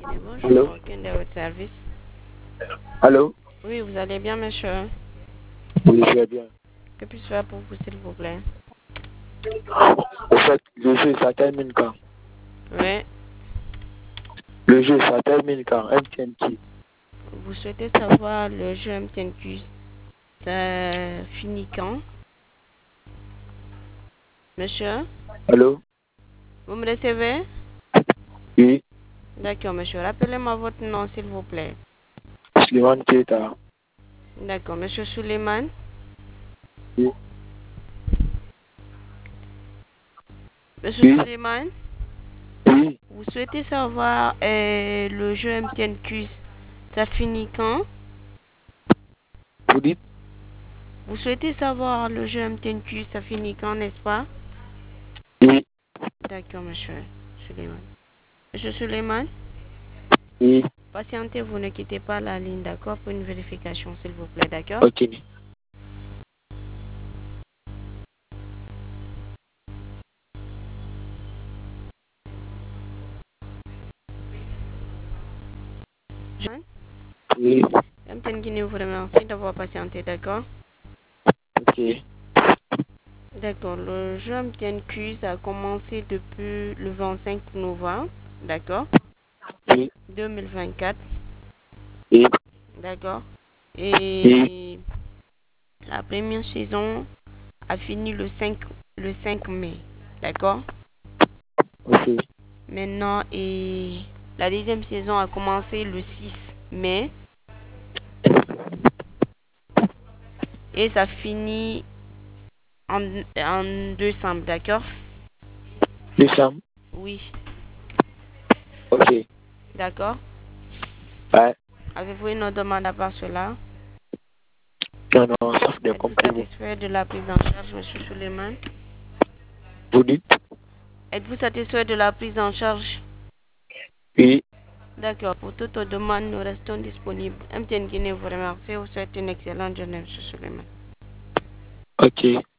Et bonjour, Allô? quel est votre service? Allô? Oui, vous allez bien, monsieur? Oui, je vais bien. Que puis-je faire pour vous, s'il vous plaît? Au fait, le jeu, ça termine quand? Oui, Le jeu, ça termine quand? MTNT. vous souhaitez savoir le jeu MTNQ, ça finit quand? Monsieur? Allô? Vous me recevez? Oui, D'accord, monsieur. Rappelez-moi votre nom, s'il vous plaît. Slimane Keita. D'accord, monsieur Suleiman. Oui, Monsieur oui, Suleiman, oui. vous souhaitez savoir le jeu MTNQ, ça finit quand? Vous dites? Vous souhaitez savoir le jeu MTNQ, ça finit quand, n'est-ce pas? Oui, D'accord, monsieur Suleiman. Monsieur Suleiman, oui. patientez, vous ne quittez pas la ligne, d'accord, pour une vérification, s'il vous plaît, d'accord? Ok. Jean, Oui, MTN Guinée vous remercie d'avoir patienté, d'accord? ok. D'accord, le jeu MTN Quiz a commencé depuis le 25 novembre, d'accord? Oui, 2024, oui, d'accord? oui, Et la première saison a fini le 5 mai, d'accord? ok. Maintenant, et la deuxième saison a commencé le 6 mai et ça finit en décembre, d'accord? Décembre. Oui, Ok. d'accord. Ouais. Avez-vous une autre demande à part cela? Non, non, sauf des Êtes-vous comprimés. satisfait de la prise en charge, monsieur Suleiman? Vous dites? Êtes-vous satisfait de la prise en charge? Oui, D'accord. Pour toute autre demande, nous restons disponibles. MTN Guinée vous remercie. Vous souhaite une excellente journée, monsieur Suleiman. ok.